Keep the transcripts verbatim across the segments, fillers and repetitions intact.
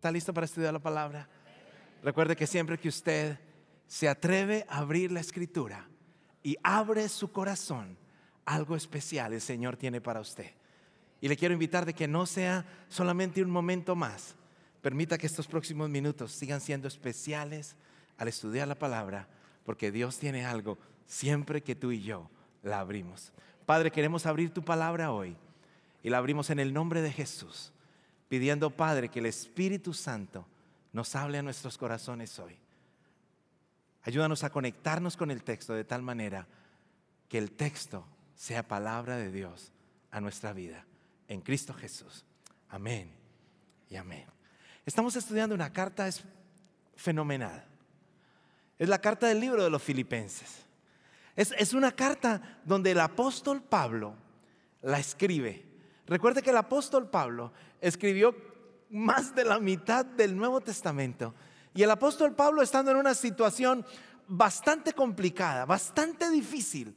¿Está listo para estudiar la palabra? Recuerde que siempre que usted se atreve a abrir la escritura y abre su corazón, algo especial el Señor tiene para usted. Y le quiero invitar de que no sea solamente un momento más. Permita que estos próximos minutos sigan siendo especiales al estudiar la palabra, porque Dios tiene algo siempre que tú y yo la abrimos. Padre, queremos abrir tu palabra hoy y la abrimos en el nombre de Jesús, pidiendo, Padre, que el Espíritu Santo nos hable a nuestros corazones hoy. Ayúdanos a conectarnos con el texto de tal manera que el texto sea palabra de Dios a nuestra vida. En Cristo Jesús. Amén y amén. Estamos estudiando una carta es fenomenal. Es la carta del libro de los Filipenses. Es, es una carta donde el apóstol Pablo la escribe. Recuerde que el apóstol Pablo escribió más de la mitad del Nuevo Testamento. Y el apóstol Pablo, estando en una situación bastante complicada, bastante difícil,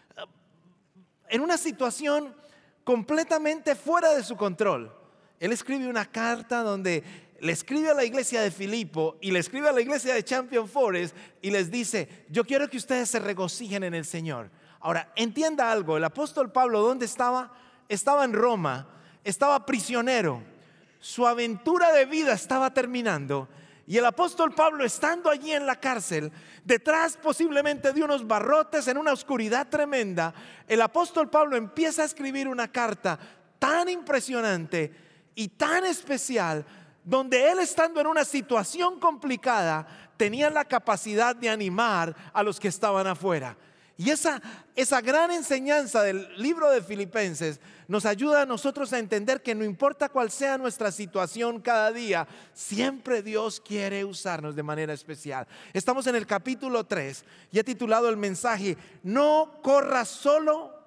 en una situación completamente fuera de su control, él escribe una carta donde le escribe a la iglesia de Filipo y le escribe a la iglesia de Champion Forest y les dice: yo quiero que ustedes se regocijen en el Señor. Ahora, entienda algo, el apóstol Pablo, ¿dónde estaba? Estaba en Roma, estaba prisionero, su aventura de vida estaba terminando. Y el apóstol Pablo, estando allí en la cárcel, detrás posiblemente de unos barrotes, en una oscuridad tremenda, el apóstol Pablo empieza a escribir una carta tan impresionante y tan especial, donde él, estando en una situación complicada, tenía la capacidad de animar a los que estaban afuera. Y esa, esa gran enseñanza del libro de Filipenses nos ayuda a nosotros a entender que no importa cuál sea nuestra situación cada día, siempre Dios quiere usarnos de manera especial. Estamos en el capítulo tres y he titulado el mensaje: no corras solo,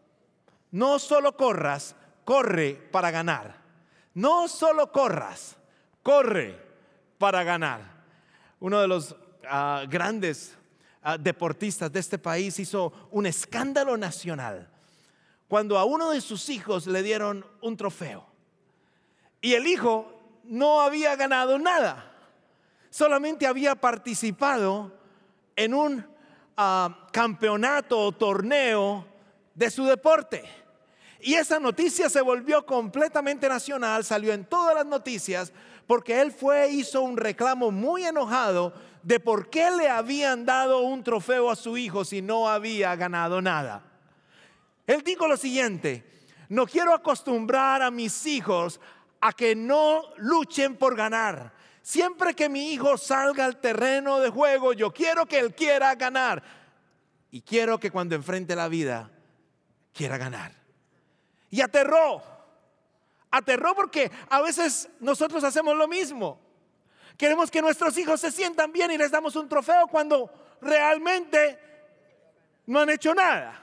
no solo corras, corre para ganar. No solo corras, corre para ganar. Uno de los uh, grandes Uh, deportistas de este país hizo un escándalo nacional cuando a uno de sus hijos le dieron un trofeo y el hijo no había ganado nada, solamente había participado en un uh, campeonato o torneo de su deporte. Y esa noticia se volvió completamente nacional, salió en todas las noticias, porque él fue, hizo un reclamo muy enojado de por qué le habían dado un trofeo a su hijo si no había ganado nada. Él dijo lo siguiente: no quiero acostumbrar a mis hijos a que no luchen por ganar. Siempre que mi hijo salga al terreno de juego, yo quiero que él quiera ganar. Y quiero que cuando enfrente la vida, quiera ganar. Y aterró, aterró porque a veces nosotros hacemos lo mismo. Queremos que nuestros hijos se sientan bien y les damos un trofeo cuando realmente no han hecho nada.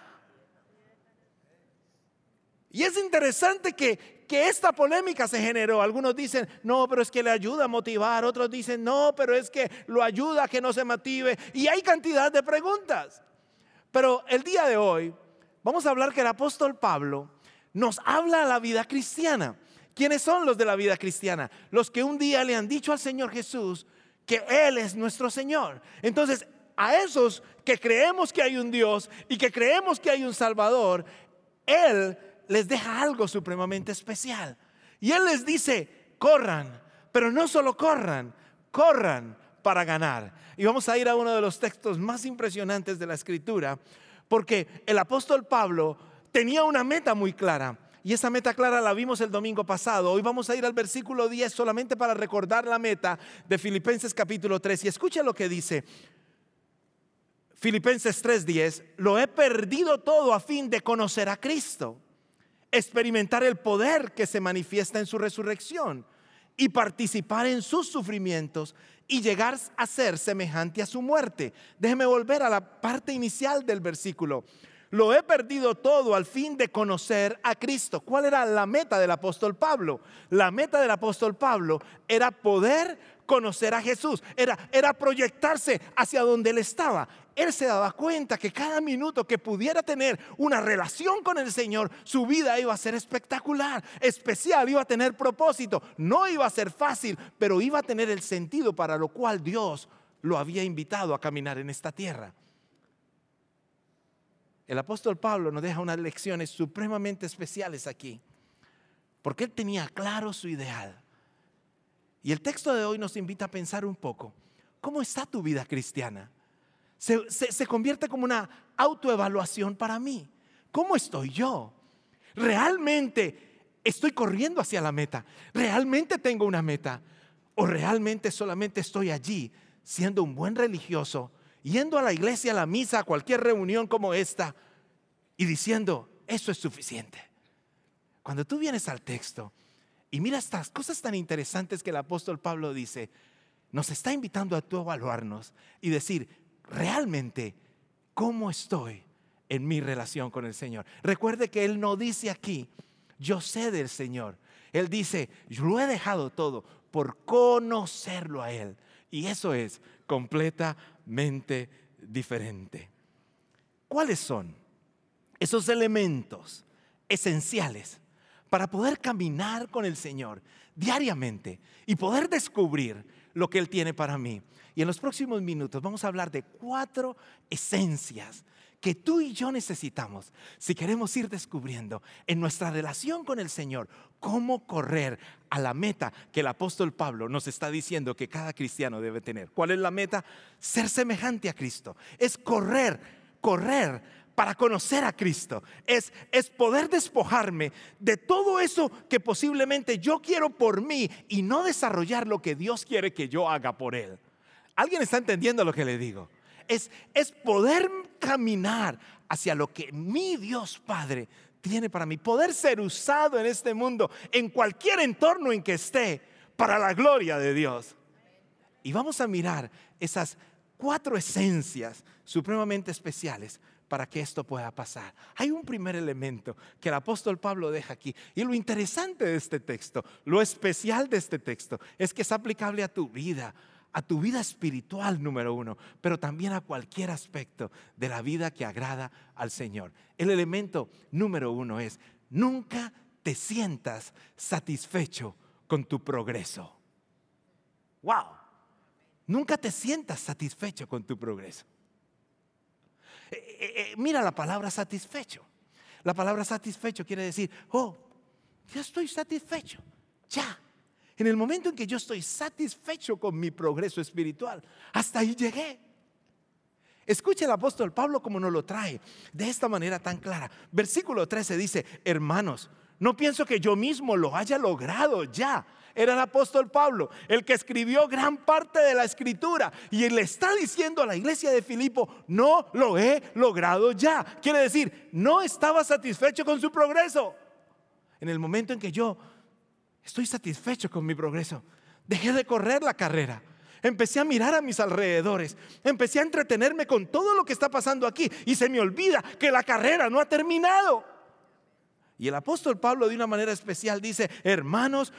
Y es interesante que, que esta polémica se generó. Algunos dicen: no, pero es que le ayuda a motivar. Otros dicen: no, pero es que lo ayuda a que no se motive. Y hay cantidad de preguntas. Pero el día de hoy vamos a hablar que el apóstol Pablo nos habla a la vida cristiana. ¿Quiénes son los de la vida cristiana? Los que un día le han dicho al Señor Jesús que Él es nuestro Señor. Entonces, a esos que creemos que hay un Dios y que creemos que hay un Salvador, Él les deja algo supremamente especial. Y Él les dice: corran, pero no solo corran, corran para ganar. Y vamos a ir a uno de los textos más impresionantes de la Escritura, porque el apóstol Pablo tenía una meta muy clara. Y esa meta clara la vimos el domingo pasado. Hoy vamos a ir al versículo diez solamente para recordar la meta de Filipenses capítulo tres. Y escucha lo que dice Filipenses tres diez: lo he perdido todo a fin de conocer a Cristo, experimentar el poder que se manifiesta en su resurrección y participar en sus sufrimientos y llegar a ser semejante a su muerte. Déjeme volver a la parte inicial del versículo. Lo he perdido todo al fin de conocer a Cristo. ¿Cuál era la meta del apóstol Pablo? La meta del apóstol Pablo era poder conocer a Jesús, era, era proyectarse hacia donde Él estaba. Él se daba cuenta que cada minuto que pudiera tener una relación con el Señor, su vida iba a ser espectacular, especial, iba a tener propósito. No iba a ser fácil, pero iba a tener el sentido para lo cual Dios lo había invitado a caminar en esta tierra. El apóstol Pablo nos deja unas lecciones supremamente especiales aquí, porque él tenía claro su ideal. Y el texto de hoy nos invita a pensar un poco, ¿cómo está tu vida cristiana? Se, se, se convierte como una autoevaluación para mí. ¿Cómo estoy yo? ¿Realmente estoy corriendo hacia la meta? ¿Realmente tengo una meta? ¿O realmente solamente estoy allí siendo un buen religioso, yendo a la iglesia, a la misa, a cualquier reunión como esta y diciendo, eso es suficiente? Cuando tú vienes al texto y mira estas cosas tan interesantes que el apóstol Pablo dice, nos está invitando a tú evaluarnos y decir, realmente, ¿cómo estoy en mi relación con el Señor? Recuerde que Él no dice aquí, yo sé del Señor. Él dice, yo lo he dejado todo por conocerlo a Él. Y eso es completamente diferente. ¿Cuáles son esos elementos esenciales para poder caminar con el Señor diariamente y poder descubrir lo que Él tiene para mí? Y en los próximos minutos vamos a hablar de cuatro esencias que tú y yo necesitamos si queremos ir descubriendo en nuestra relación con el Señor cómo correr a la meta que el apóstol Pablo nos está diciendo que cada cristiano debe tener. ¿Cuál es la meta? Ser semejante a Cristo. Es correr, correr para conocer a Cristo. Es, es poder despojarme de todo eso que posiblemente yo quiero por mí y no desarrollar lo que Dios quiere que yo haga por Él. ¿Alguien está entendiendo lo que le digo? Es, es poder caminar hacia lo que mi Dios Padre tiene para mí. Poder ser usado en este mundo, en cualquier entorno en que esté, para la gloria de Dios. Y vamos a mirar esas cuatro esencias supremamente especiales para que esto pueda pasar. Hay un primer elemento que el apóstol Pablo deja aquí. Y lo interesante de este texto, lo especial de este texto, es que es aplicable a tu vida, a tu vida espiritual número uno, pero también a cualquier aspecto de la vida que agrada al Señor. El elemento número uno es, nunca te sientas satisfecho con tu progreso. ¡Wow! Nunca te sientas satisfecho con tu progreso. Eh, eh, eh, mira la palabra satisfecho. La palabra satisfecho quiere decir, oh, ya estoy satisfecho, ya. En el momento en que yo estoy satisfecho con mi progreso espiritual, hasta ahí llegué. Escuche el apóstol Pablo como nos lo trae de esta manera tan clara. Versículo trece dice, hermanos, no pienso que yo mismo lo haya logrado ya. Era el apóstol Pablo el que escribió gran parte de la escritura y él le está diciendo a la iglesia de Filipo, no lo he logrado ya. Quiere decir, no estaba satisfecho con su progreso. En el momento en que yo estoy satisfecho con mi progreso, dejé de correr la carrera. Empecé a mirar a mis alrededores. Empecé a entretenerme con todo lo que está pasando aquí. Y se me olvida que la carrera no ha terminado. Y el apóstol Pablo de una manera especial dice, hermanos,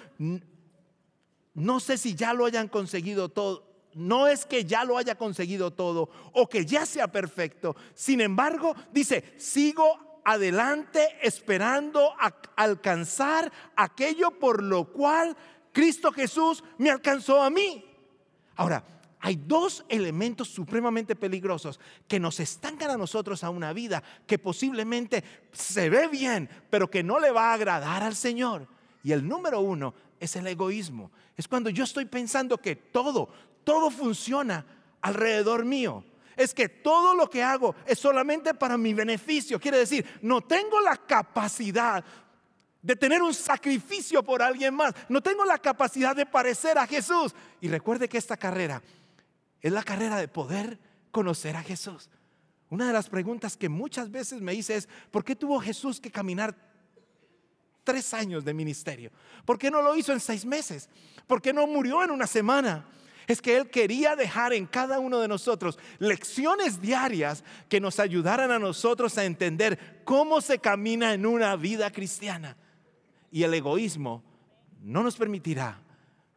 no sé si ya lo hayan conseguido todo. No es que ya lo haya conseguido todo o que ya sea perfecto. Sin embargo, dice, sigo adelante esperando a alcanzar aquello por lo cual Cristo Jesús me alcanzó a mí. Ahora, hay dos elementos supremamente peligrosos que nos estancan a nosotros a una vida que posiblemente se ve bien, pero que no le va a agradar al Señor. Y el número uno es el egoísmo. Es cuando yo estoy pensando que todo, todo funciona alrededor mío. Es que todo lo que hago es solamente para mi beneficio. Quiere decir, no tengo la capacidad de tener un sacrificio por alguien más. No tengo la capacidad de parecer a Jesús. Y recuerde que esta carrera es la carrera de poder conocer a Jesús. Una de las preguntas que muchas veces me hice es, ¿por qué tuvo Jesús que caminar tres años de ministerio? ¿Por qué no lo hizo en seis meses? ¿Por qué no murió en una semana? Es que Él quería dejar en cada uno de nosotros lecciones diarias que nos ayudaran a nosotros a entender cómo se camina en una vida cristiana. Y el egoísmo no nos permitirá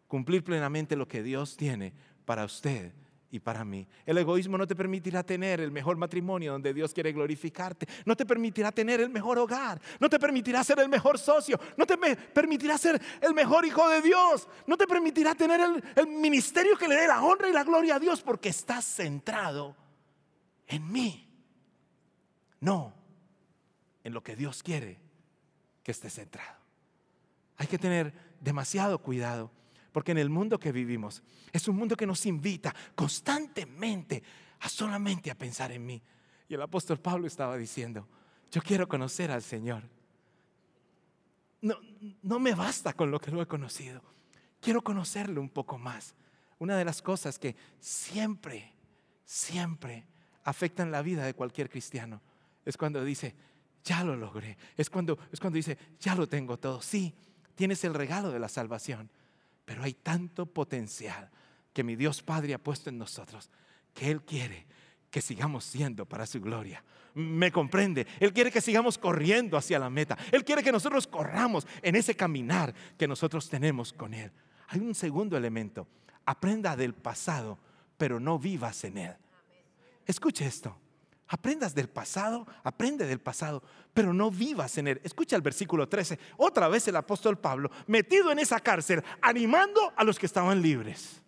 cumplir plenamente lo que Dios tiene para usted y para mí. El egoísmo no te permitirá tener el mejor matrimonio donde Dios quiere glorificarte. No te permitirá tener el mejor hogar. No te permitirá ser el mejor socio. No te permitirá ser el mejor hijo de Dios. No te permitirá tener el, el ministerio que le dé la honra y la gloria a Dios, porque estás centrado en mí, no en lo que Dios quiere que esté centrado. Hay que tener demasiado cuidado, porque en el mundo que vivimos es un mundo que nos invita constantemente a solamente a pensar en mí. Y el apóstol Pablo estaba diciendo: yo quiero conocer al Señor. No, no me basta con lo que lo he conocido. Quiero conocerlo un poco más. Una de las cosas que siempre, siempre afectan la vida de cualquier cristiano es cuando dice: ya lo logré. Es cuando, es cuando dice: ya lo tengo todo. Sí, tienes el regalo de la salvación, pero hay tanto potencial que mi Dios Padre ha puesto en nosotros, que Él quiere que sigamos siendo para su gloria. ¿Me comprende? Él quiere que sigamos corriendo hacia la meta. Él quiere que nosotros corramos en ese caminar que nosotros tenemos con Él. Hay un segundo elemento: aprenda del pasado, pero no vivas en él. Escuche esto: aprendas del pasado, aprende del pasado, pero no vivas en él. Escucha el versículo trece, otra vez el apóstol Pablo, metido en esa cárcel, animando a los que estaban libres.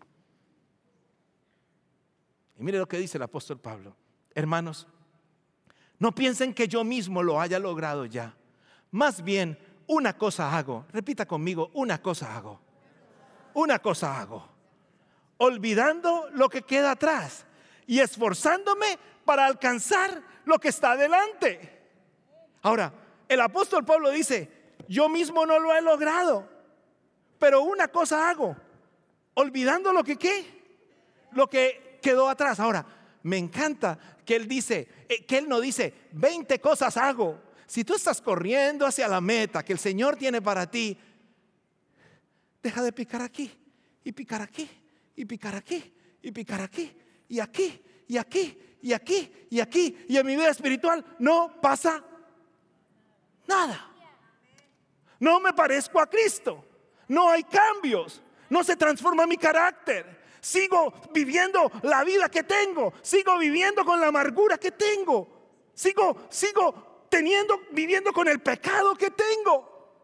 Y mire lo que dice el apóstol Pablo: hermanos, no piensen que yo mismo lo haya logrado ya. Más bien, una cosa hago. Repita conmigo: una cosa hago. Una cosa hago. Olvidando lo que queda atrás y esforzándome para alcanzar lo que está delante. Ahora, el apóstol Pablo dice: yo mismo no lo he logrado, pero una cosa hago, olvidando lo que qué, lo que quedó atrás. Ahora, me encanta que él dice, que él no dice veinte cosas hago. Si tú estás corriendo hacia la meta que el Señor tiene para ti, deja de picar aquí y picar aquí y picar aquí y picar aquí y aquí y aquí y aquí y aquí, y en mi vida espiritual no pasa nada. No me parezco a Cristo, no hay cambios, no se transforma mi carácter. Sigo viviendo la vida que tengo, sigo viviendo con la amargura que tengo, sigo, sigo teniendo, viviendo con el pecado que tengo.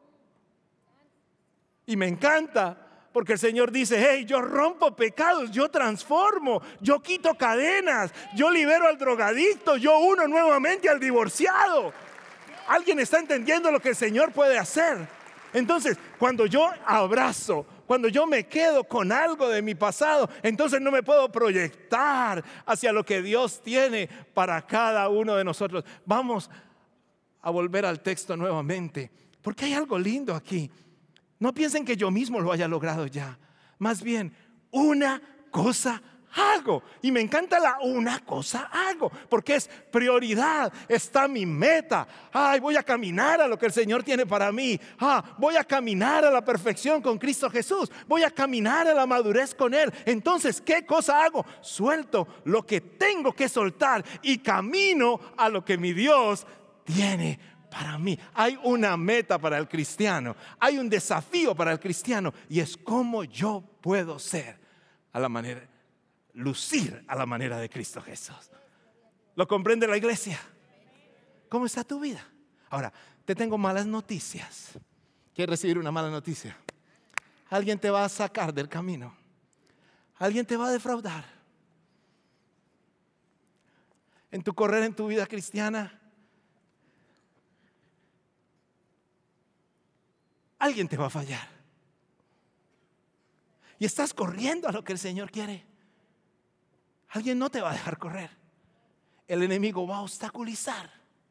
Y me encanta porque el Señor dice: hey, yo rompo pecados, yo transformo, yo quito cadenas, yo libero al drogadicto, yo uno nuevamente al divorciado. ¿Alguien está entendiendo lo que el Señor puede hacer? Entonces, cuando yo abrazo, cuando yo me quedo con algo de mi pasado, entonces no me puedo proyectar hacia lo que Dios tiene para cada uno de nosotros. Vamos a volver al texto nuevamente, porque hay algo lindo aquí. No piensen que yo mismo lo haya logrado ya. Más bien, una cosa hago. Y me encanta la una cosa hago, porque es prioridad. Está mi meta. Ay, voy a caminar a lo que el Señor tiene para mí. Ah, voy a caminar a la perfección con Cristo Jesús. Voy a caminar a la madurez con Él. Entonces, ¿qué cosa hago? Suelto lo que tengo que soltar y camino a lo que mi Dios tiene para mí. Hay una meta para el cristiano, hay un desafío para el cristiano, y es cómo yo puedo ser a la manera, lucir a la manera de Cristo Jesús. ¿Lo comprende la iglesia? ¿Cómo está tu vida? Ahora, te tengo malas noticias. ¿Quieres recibir una mala noticia? Alguien te va a sacar del camino. Alguien te va a defraudar. En tu correr en tu vida cristiana, alguien te va a fallar. Y estás corriendo a lo que el Señor quiere. Alguien no te va a dejar correr. El enemigo va a obstaculizar.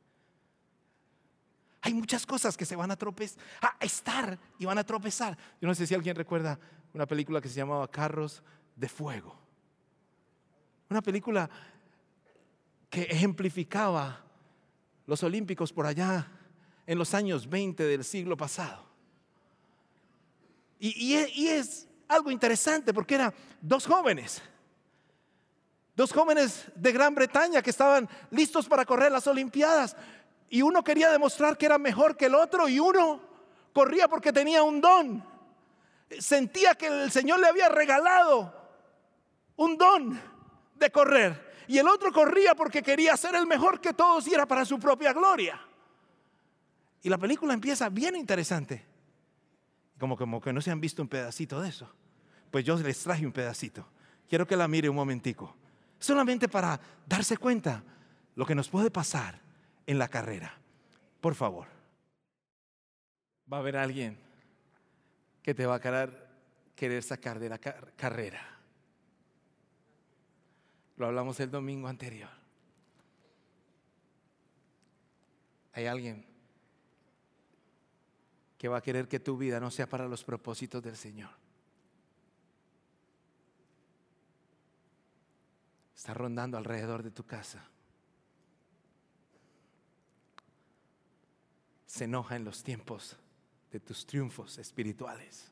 Hay muchas cosas que se van a tropezar, a estar y van a tropezar. Yo no sé si alguien recuerda una película que se llamaba Carros de Fuego. Una película que ejemplificaba los olímpicos por allá en los años veinte del siglo pasado. Y, y, es, y es algo interesante porque eran dos jóvenes, dos jóvenes de Gran Bretaña que estaban listos para correr las Olimpiadas. Y uno quería demostrar que era mejor que el otro, y uno corría porque tenía un don. sentía que el Señor le había regalado un don de correr. Y el otro corría porque quería ser el mejor que todos y era para su propia gloria. Y la película empieza bien interesante. Como, como que no se han visto un pedacito de eso. Pues yo les traje un pedacito. Quiero que la mire un momentico. Solamente para darse cuenta lo que nos puede pasar en la carrera. Por favor. Va a haber alguien que te va a querer, querer sacar de la car- carrera. Lo hablamos el domingo anterior. Hay alguien que va a querer que tu vida no sea para los propósitos del Señor. Está rondando alrededor de tu casa. Se enoja en los tiempos de tus triunfos espirituales.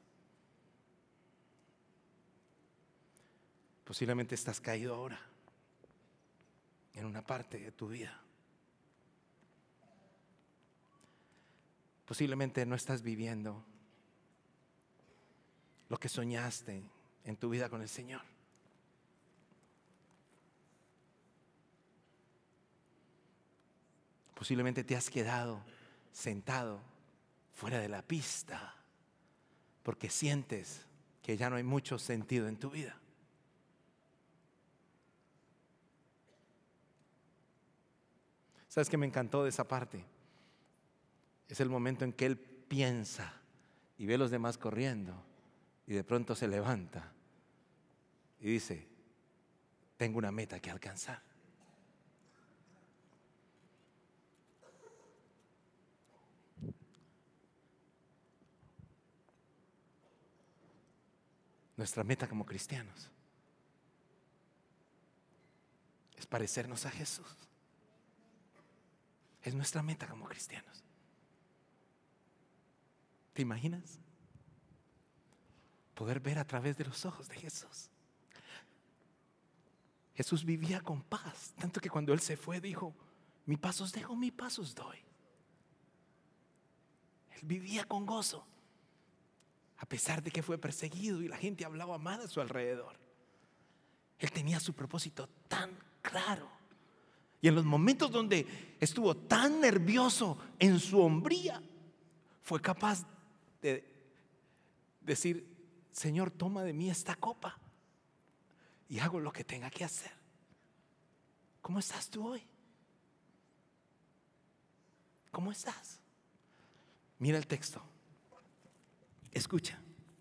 Posiblemente estás caído ahora en una parte de tu vida. Posiblemente no estás viviendo lo que soñaste en tu vida con el Señor. Posiblemente te has quedado sentado fuera de la pista porque sientes que ya no hay mucho sentido en tu vida. ¿Sabes qué me encantó de esa parte? Es el momento en que él piensa y ve a los demás corriendo y de pronto se levanta y dice: tengo una meta que alcanzar. Nuestra meta como cristianos es parecernos a Jesús. Es nuestra meta como cristianos. ¿Te imaginas? Poder ver a través de los ojos de Jesús. Jesús vivía con paz, tanto que cuando Él se fue dijo: mi paz os dejo, mi paz os doy. Él vivía con gozo, a pesar de que fue perseguido y la gente hablaba mal a su alrededor. Él tenía su propósito tan claro. Y en los momentos donde estuvo tan nervioso en su hombría, fue capaz de decir: Señor, toma de mí esta copa y hago lo que tenga que hacer. ¿Cómo estás tú hoy? ¿Cómo estás? Mira el texto. Escucha.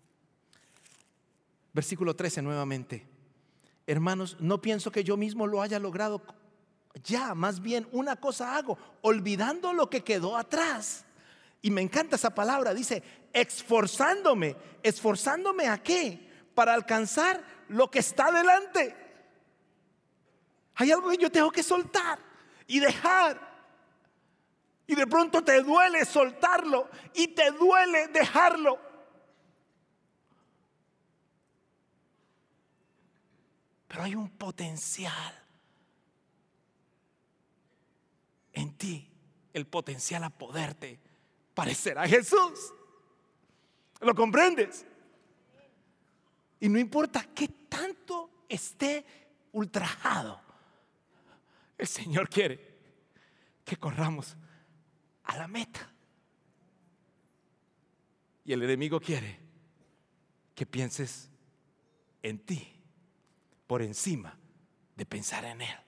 Versículo trece nuevamente. Hermanos, no pienso que yo mismo lo haya logrado ya, más bien una cosa hago, olvidando lo que quedó atrás. Y me encanta esa palabra, dice esforzándome. ¿Esforzándome a qué? Para alcanzar lo que está delante. Hay algo que yo tengo que soltar y dejar. Y de pronto te duele soltarlo y te duele dejarlo. Pero hay un potencial en ti, el potencial a poderte parecer a Jesús. ¿Lo comprendes? Y no importa qué tanto esté ultrajado, el Señor quiere que corramos a la meta. Y el enemigo quiere que pienses en ti por encima de pensar en Él.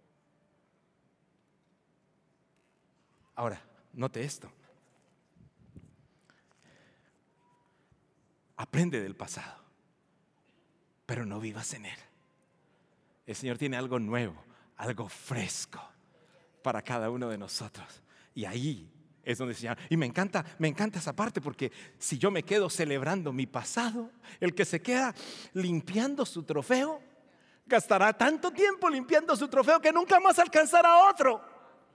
Ahora, note esto. Aprende del pasado, pero no vivas en él. El Señor tiene algo nuevo, algo fresco para cada uno de nosotros. Y ahí es donde el Señor. Y me encanta, me encanta esa parte, porque si yo me quedo celebrando mi pasado, el que se queda limpiando su trofeo gastará tanto tiempo limpiando su trofeo que nunca más alcanzará otro.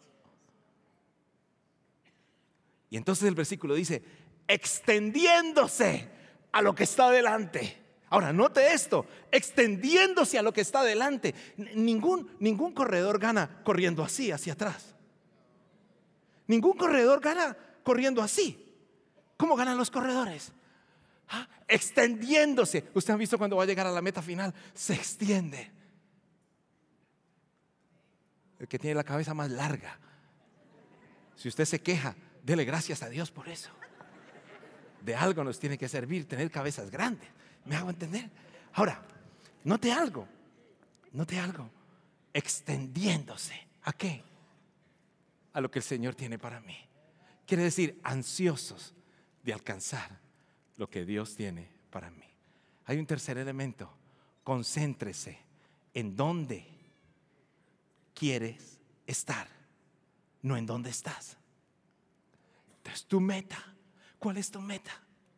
Y entonces el versículo dice: extendiéndose a lo que está delante. Ahora, note esto: extendiéndose a lo que está delante. Ningún, ningún corredor gana corriendo así, hacia atrás. Ningún corredor gana corriendo así. ¿Cómo ganan los corredores? ¿Ah? Extendiéndose. Usted ha visto cuando va a llegar a la meta final, se extiende. El que tiene la cabeza más larga, si usted se queja, dele gracias a Dios por eso. De algo nos tiene que servir tener cabezas grandes. ¿Me hago entender? Ahora, note algo, note algo. Extendiéndose. ¿A qué? A lo que el Señor tiene para mí. Quiere decir, ansiosos de alcanzar lo que Dios tiene para mí. Hay un tercer elemento. Concéntrese en dónde quieres estar, no en dónde estás. Entonces, tu meta, ¿cuál es tu meta?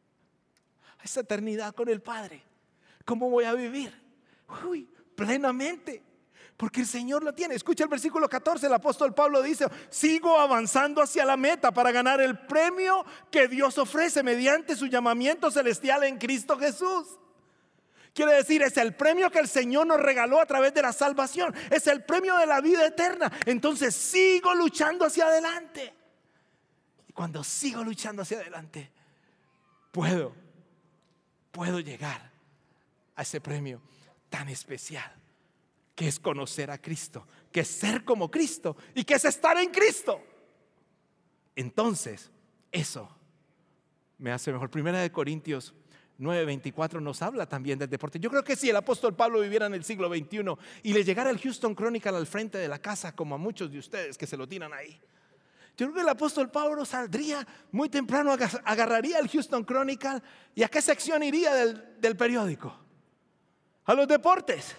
Esa eternidad con el Padre. ¿Cómo voy a vivir? Uy, plenamente, porque el Señor lo tiene. Escucha el versículo catorce, el apóstol Pablo dice: sigo avanzando hacia la meta para ganar el premio que Dios ofrece mediante su llamamiento celestial en Cristo Jesús. Quiere decir, es el premio que el Señor nos regaló a través de la salvación. Es el premio de la vida eterna. Entonces sigo luchando hacia adelante. Y cuando sigo luchando hacia adelante, puedo, puedo llegar a ese premio tan especial, que es conocer a Cristo, que es ser como Cristo y que es estar en Cristo. Entonces, eso me hace mejor. Primera de Corintios nueve veinticuatro nos habla también del deporte. Yo creo que si el apóstol Pablo viviera en el siglo veintiuno y le llegara el Houston Chronicle al frente de la casa, como a muchos de ustedes que se lo tiran ahí, yo creo que el apóstol Pablo saldría muy temprano, agarraría el Houston Chronicle. ¿Y a qué sección iría del, del periódico? A los deportes.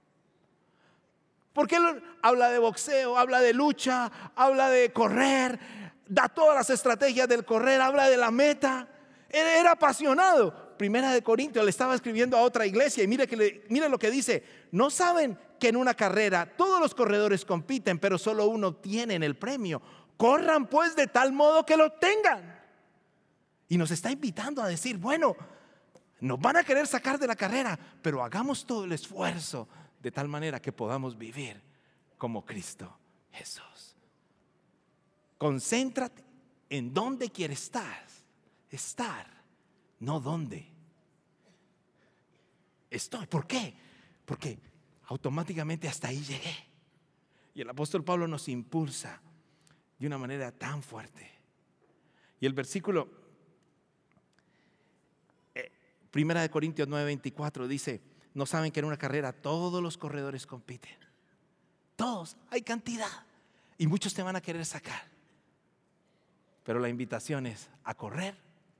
Porque él habla de boxeo, habla de lucha, habla de correr, da todas las estrategias del correr, habla de la meta. Él era apasionado. Primera de Corintios le estaba escribiendo a otra iglesia y mire, que le, mire lo que dice: ¿no saben que en una carrera todos los corredores compiten, pero solo uno obtiene el premio? Corran pues de tal modo que lo obtengan. Y nos está invitando a decir, bueno, nos van a querer sacar de la carrera, pero hagamos todo el esfuerzo de tal manera que podamos vivir como Cristo Jesús. Concéntrate en dónde quieres estar, estar, no dónde estoy. ¿Por qué? Porque automáticamente hasta ahí llegué. Y el apóstol Pablo nos impulsa de una manera tan fuerte. Y el versículo eh, Primera de Corintios nueve veinticuatro dice: ¿no saben que en una carrera todos los corredores compiten? Todos, hay cantidad. Y muchos te van a querer sacar. Pero la invitación es a correr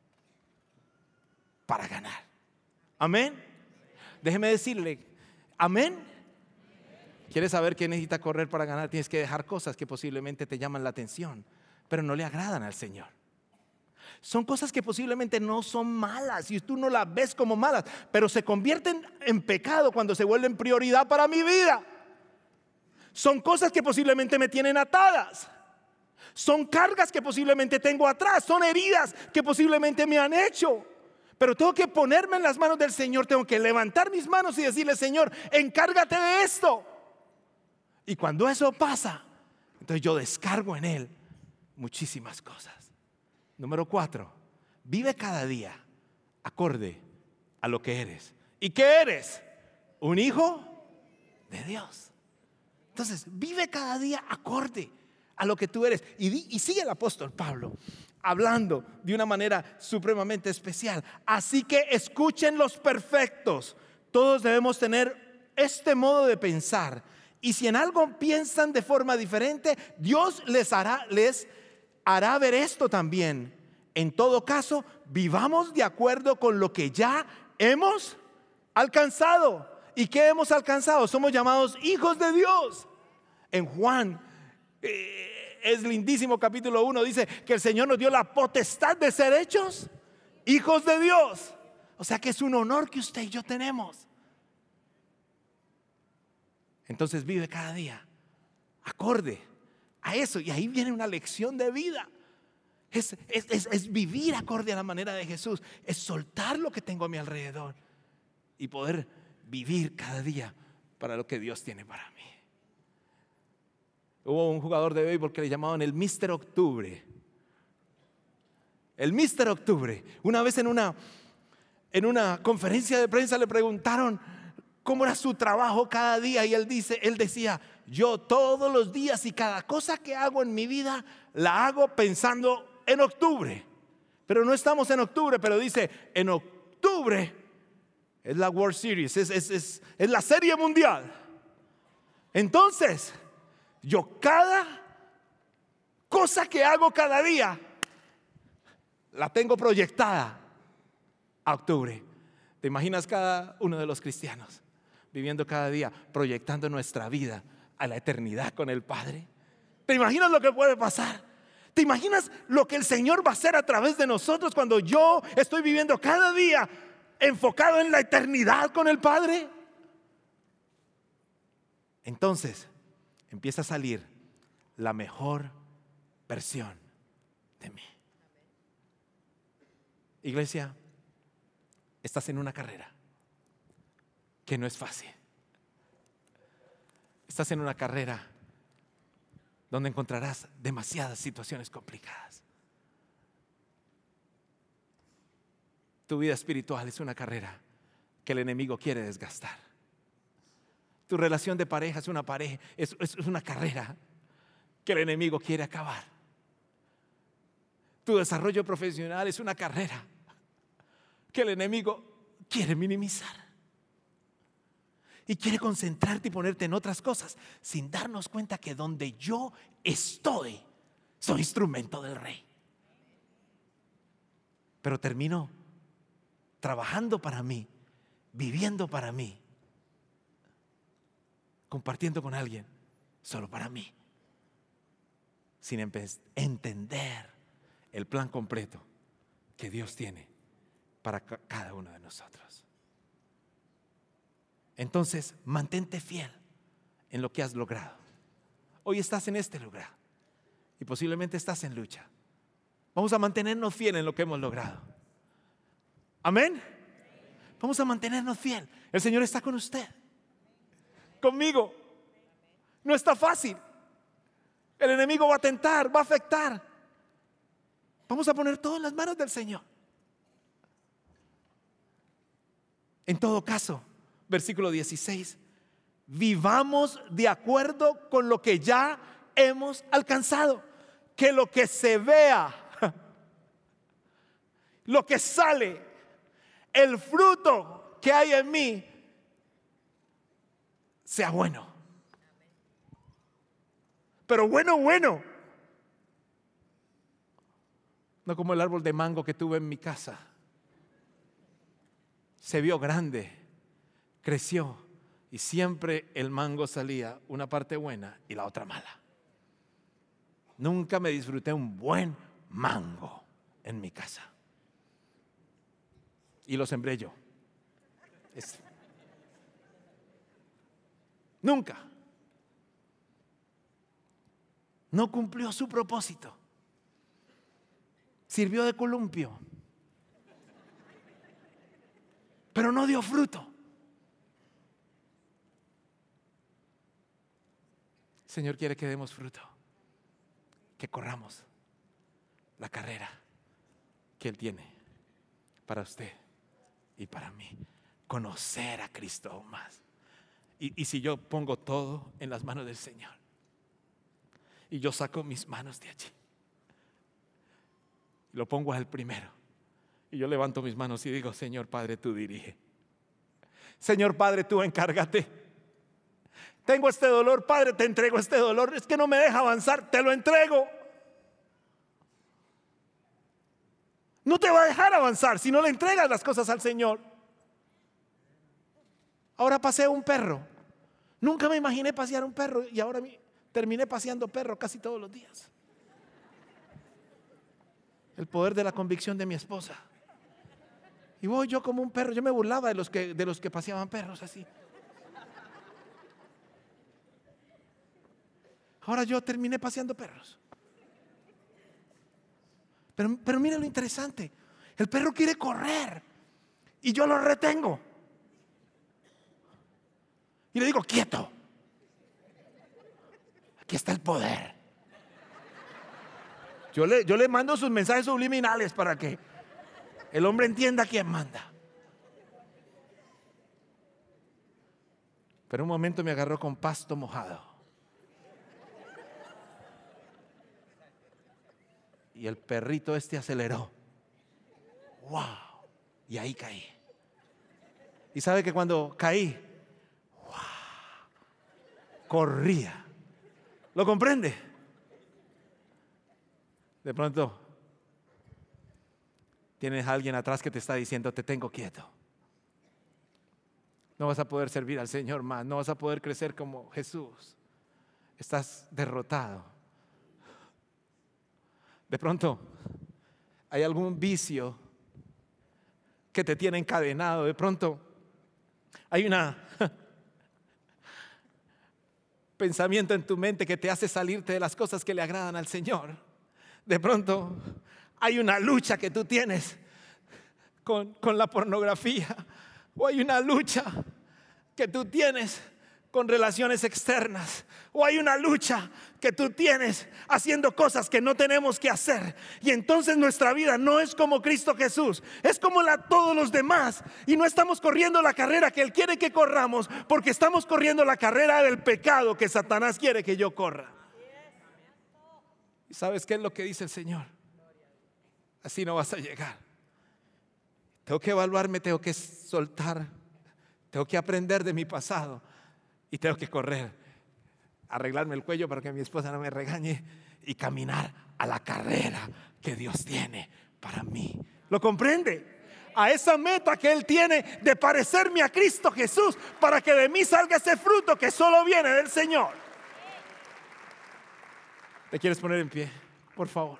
para ganar. Amén. Déjeme decirle, amén. ¿Quieres saber qué necesita correr para ganar? Tienes que dejar cosas que posiblemente te llaman la atención, pero no le agradan al Señor. Son cosas que posiblemente no son malas y tú no las ves como malas, pero se convierten en pecado cuando se vuelven prioridad para mi vida. Son cosas que posiblemente me tienen atadas. Son cargas que posiblemente tengo atrás. Son heridas que posiblemente me han hecho. Pero tengo que ponerme en las manos del Señor. Tengo que levantar mis manos y decirle: Señor, encárgate de esto. Y cuando eso pasa, entonces yo descargo en Él muchísimas cosas. Número cuatro, vive cada día acorde a lo que eres. ¿Y qué eres? Un hijo de Dios. Entonces, vive cada día acorde a lo que tú eres. Y, di, y sigue el apóstol Pablo hablando de una manera supremamente especial. Así que escuchen los perfectos. Todos debemos tener este modo de pensar. Y si en algo piensan de forma diferente, Dios les hará, les hará ver esto también. En todo caso, vivamos de acuerdo con lo que ya hemos alcanzado. ¿Y qué hemos alcanzado? Somos llamados hijos de Dios. En Juan, eh, es lindísimo, capítulo uno, dice que el Señor nos dio la potestad de ser hechos hijos de Dios. O sea que es un honor que usted y yo tenemos. Entonces vive cada día acorde a eso. Y ahí viene una lección de vida. Es, es, es, es vivir acorde a la manera de Jesús. Es soltar lo que tengo a mi alrededor y poder vivir cada día para lo que Dios tiene para mí. Hubo un jugador de béisbol que le llamaban el míster Octubre. El míster Octubre. Una vez en una, En una conferencia de prensa le preguntaron cómo era su trabajo cada día y él dice, él decía, yo todos los días y cada cosa que hago en mi vida la hago pensando en octubre. Pero no estamos en octubre, pero dice, en octubre es la World Series, es, es, es, es la Serie Mundial. Entonces, yo cada cosa que hago cada día la tengo proyectada a octubre. ¿Te imaginas cada uno de los cristianos viviendo cada día, proyectando nuestra vida a la eternidad con el Padre? ¿Te imaginas lo que puede pasar? ¿Te imaginas lo que el Señor va a hacer a través de nosotros cuando yo estoy viviendo cada día enfocado en la eternidad con el Padre? Entonces empieza a salir la mejor versión de mí. Iglesia, estás en una carrera que no es fácil. Estás en una carrera donde encontrarás demasiadas situaciones complicadas. Tu vida espiritual es una carrera que el enemigo quiere desgastar. Tu relación de pareja es una pareja, es, es una carrera que el enemigo quiere acabar. Tu desarrollo profesional es una carrera que el enemigo quiere minimizar. Y quiere concentrarte y ponerte en otras cosas sin darnos cuenta que donde yo estoy soy instrumento del Rey. Pero termino trabajando para mí, viviendo para mí, compartiendo con alguien solo para mí, sin entender el plan completo que Dios tiene para cada uno de nosotros. Entonces, mantente fiel en lo que has logrado. Hoy estás en este lugar y posiblemente estás en lucha. Vamos a mantenernos fiel en lo que hemos logrado. Amén. Vamos a mantenernos fiel. El Señor está con usted, conmigo. No está fácil. El enemigo va a tentar, va a afectar. Vamos a poner todo en las manos del Señor. En todo caso, versículo dieciséis, vivamos de acuerdo con lo que ya hemos alcanzado. Que lo que se vea, lo que sale, el fruto que hay en mí, sea bueno. Pero bueno, bueno. No como el árbol de mango que tuve en mi casa. Se vio grande, creció y siempre el mango salía una parte buena y la otra mala. Nunca me disfruté un buen mango en mi casa. Y lo sembré yo. Es... Nunca. No cumplió su propósito. Sirvió de columpio, pero no dio fruto. El Señor quiere que demos fruto, que corramos la carrera que Él tiene para usted y para mí. Conocer a Cristo aún más. Y, y si yo pongo todo en las manos del Señor y yo saco mis manos de allí, lo pongo al primero y yo levanto mis manos y digo: Señor Padre, tú dirige. Señor Padre, tú encárgate. Tengo este dolor, Padre, te entrego este dolor. Es que no me deja avanzar, te lo entrego. No te va a dejar avanzar si no le entregas las cosas al Señor. Ahora paseo un perro. Nunca me imaginé pasear un perro y ahora terminé paseando perro casi todos los días. El poder de la convicción de mi esposa. Y voy yo como un perro. Yo me burlaba de los que, de los que paseaban perros así. Ahora yo terminé paseando perros. Pero, pero mira lo interesante. El perro quiere correr y yo lo retengo. Y le digo: quieto. Aquí está el poder. Yo le, yo le mando sus mensajes subliminales para que el hombre entienda quién manda. Pero un momento me agarró con pasto mojado. Y el perrito este aceleró. ¡Wow! Y ahí caí. Y sabe que cuando caí, ¡wow!, corría. ¿Lo comprende? De pronto tienes a alguien atrás que te está diciendo: te tengo quieto. No vas a poder servir al Señor más. No vas a poder crecer como Jesús. Estás derrotado. De pronto hay algún vicio que te tiene encadenado. De pronto hay un pensamiento en tu mente que te hace salirte de las cosas que le agradan al Señor. De pronto hay una lucha que tú tienes con, con la pornografía. O hay una lucha que tú tienes con relaciones externas. O hay una lucha que tú tienes haciendo cosas que no tenemos que hacer. Y entonces nuestra vida no es como Cristo Jesús, es como la, todos los demás. Y no estamos corriendo la carrera que Él quiere que corramos, porque estamos corriendo la carrera del pecado que Satanás quiere que yo corra. ¿Y sabes qué es lo que dice el Señor? Así no vas a llegar. Tengo que evaluarme, tengo que soltar, tengo que aprender de mi pasado y tengo que correr, arreglarme el cuello para que mi esposa no me regañe y caminar a la carrera que Dios tiene para mí. ¿Lo comprende? A esa meta que Él tiene de parecerme a Cristo Jesús, para que de mí salga ese fruto que solo viene del Señor. ¿Te quieres poner en pie? Por favor.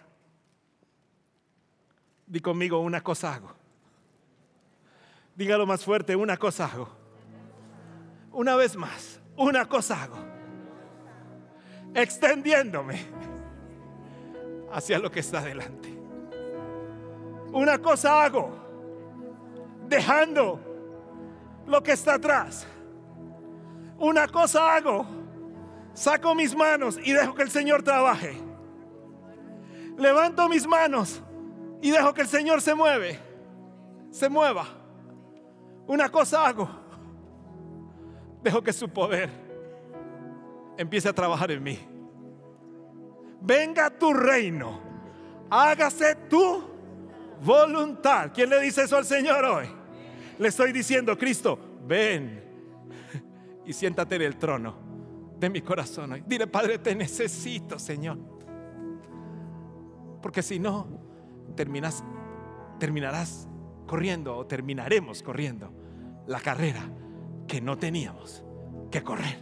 Di conmigo: una cosa hago. Dígalo más fuerte: una cosa hago. Una vez más: una cosa hago. Extendiéndome hacia lo que está delante. Una cosa hago, dejando lo que está atrás. Una cosa hago, saco mis manos y dejo que el Señor trabaje. Levanto mis manos y dejo que el Señor se mueve, se mueva. Una cosa hago, dejo que su poder empiece a trabajar en mí. Venga tu reino, hágase tu voluntad. ¿Quién le dice eso al Señor hoy? Le estoy diciendo: Cristo, ven y siéntate en el trono de mi corazón hoy. Dile: Padre, te necesito, Señor. Porque si no, terminas, terminarás corriendo, o terminaremos corriendo la carrera que no teníamos que correr.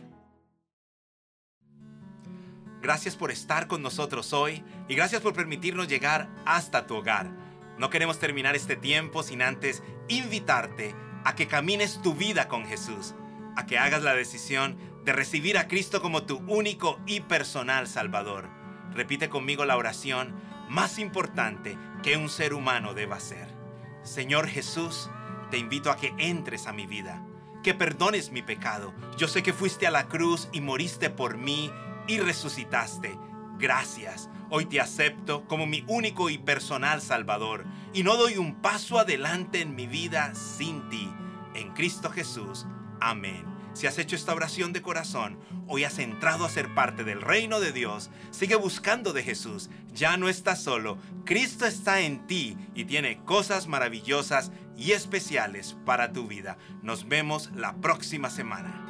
Gracias por estar con nosotros hoy y gracias por permitirnos llegar hasta tu hogar. No queremos terminar este tiempo sin antes invitarte a que camines tu vida con Jesús, a que hagas la decisión de recibir a Cristo como tu único y personal Salvador. Repite conmigo la oración más importante que un ser humano deba hacer. Señor Jesús, te invito a que entres a mi vida, que perdones mi pecado. Yo sé que fuiste a la cruz y moriste por mí y resucitaste. Gracias. Hoy te acepto como mi único y personal Salvador y no doy un paso adelante en mi vida sin ti. En Cristo Jesús. Amén. Si has hecho esta oración de corazón, hoy has entrado a ser parte del reino de Dios. Sigue buscando de Jesús. Ya no estás solo. Cristo está en ti y tiene cosas maravillosas y especiales para tu vida. Nos vemos la próxima semana.